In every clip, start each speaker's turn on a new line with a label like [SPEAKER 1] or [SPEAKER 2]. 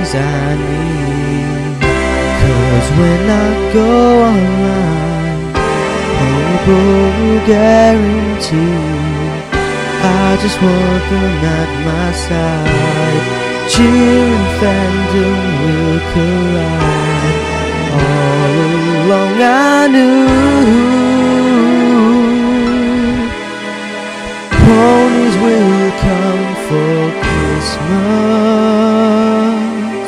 [SPEAKER 1] things I need. 'Cause when I go online, Ponyboy will guarantee I just want them at my side. Cheer and fandom will collide. All along I knew ponies will come for Christmas.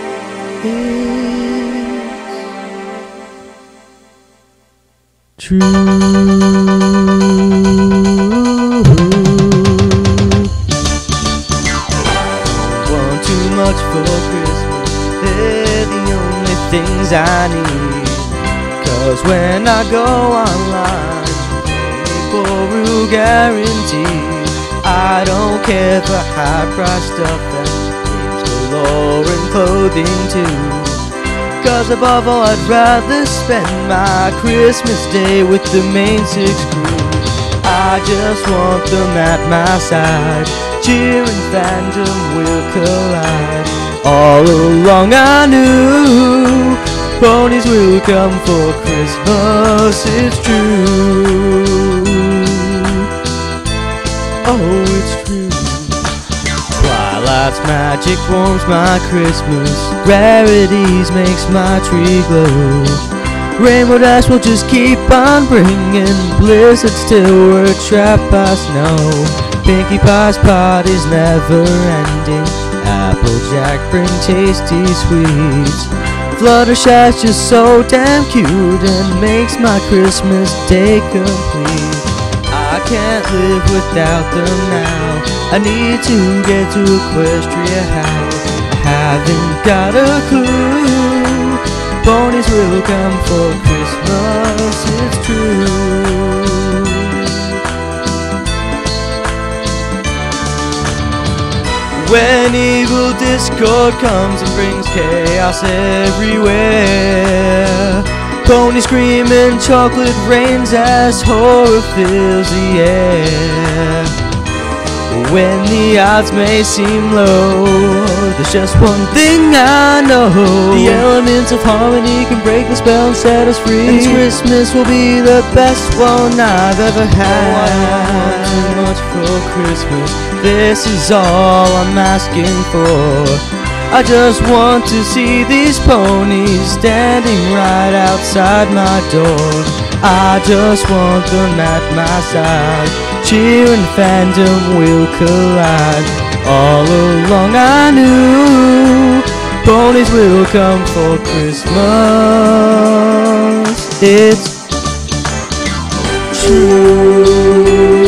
[SPEAKER 1] It's true. Too much for Christmas, they're the only things I need. 'Cause when I go online, Ponyboy will guarantee I don't care for high price stuff and games galore and clothing too. 'Cause above all I'd rather spend my Christmas day with the main six crew. I just want them at my side. Cheer and fandom will collide. All along I knew ponies will come for Christmas, it's true. Oh, it's true. Twilight's magic warms my Christmas. Rarities makes my tree glow. Rainbow Dash will just keep on bringing blizzards till we're trapped by snow. Pinkie Pie's party's never ending. Applejack bring tasty sweets. Fluttershy's just so damn cute and makes my Christmas day complete. I can't live without them now. I need to get to Equestria House. Haven't got a clue. Ponies will come for Christmas, it's true. When evil Discord comes and brings chaos everywhere, ponies scream and chocolate rains as horror fills the air. When the odds may seem low, there's just one thing I know. The elements of harmony can break the spell and set us free. And Christmas will be the best one I've ever had. Oh, I want too much for Christmas. This is all I'm asking for. I just want to see these ponies standing right outside my door. I just want them at my side. Cheer and fandom will collide. All along I knew ponies will come for Christmas. It's true.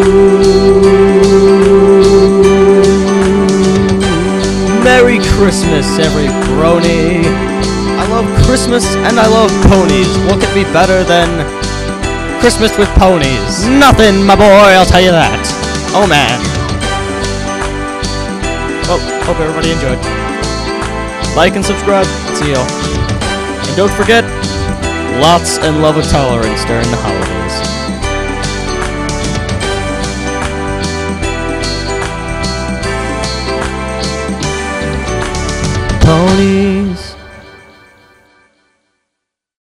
[SPEAKER 1] Merry Christmas, every brony. I love Christmas and I love ponies. What could be better than Christmas with ponies? Nothing, my boy, I'll tell you that. Oh man. Well, hope everybody enjoyed. Like and subscribe. See y'all. And don't forget, lots and love of tolerance during the holidays. Pony